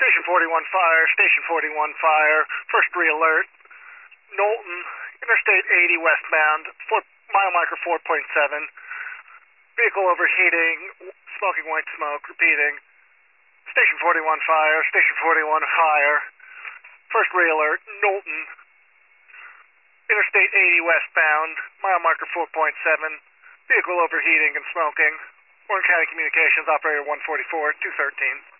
Station 41 fire, Station 41 fire, first re-alert, Knowlton, Interstate 80 westbound, mile marker 4.7, vehicle overheating, smoking white smoke, repeating, Station 41 fire, Station 41 fire, first re-alert, Knowlton, Interstate 80 westbound, mile marker 4.7, vehicle overheating and smoking, Orange County Communications, operator 144, 213.